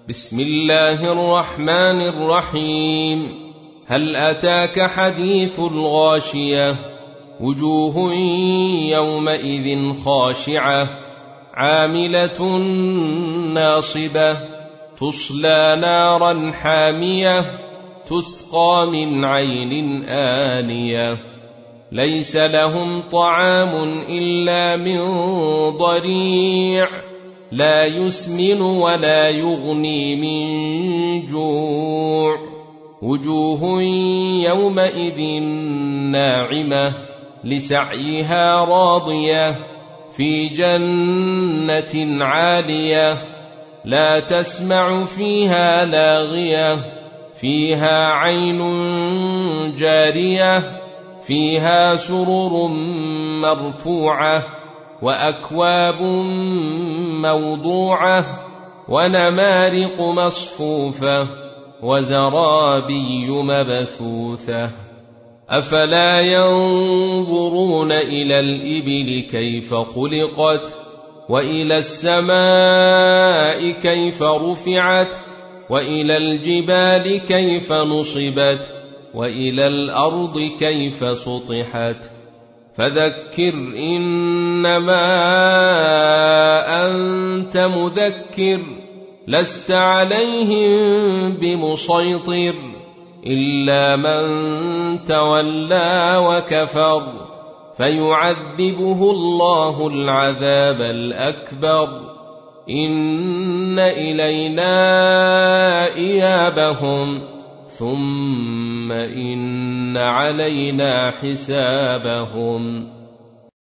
بسم الله الرحمن الرحيم. هل أتاك حديث الغاشية؟ وجوه يومئذ خاشعة عاملة ناصبة تصلى نارا حامية تسقى من عين آنية ليس لهم طعام إلا من ضريع لا يسمن ولا يغني من جوع. وجوه يومئذ ناعمة لسعيها راضية في جنة عالية لا تسمع فيها لاغية فيها عين جارية فيها سرر مرفوعة وأكواب موضوعة ونمارق مصفوفة وزرابي مبثوثة. أفلا ينظرون إلى الإبل كيف خلقت وإلى السماء كيف رفعت وإلى الجبال كيف نصبت وإلى الأرض كيف سطحت. فذكر إنما أنت مذكر لست عليهم بمسيطر إلا من تولى وكفر فيعذبه الله العذاب الأكبر. إن إلينا إيابهم ثم إن علينا حسابهم.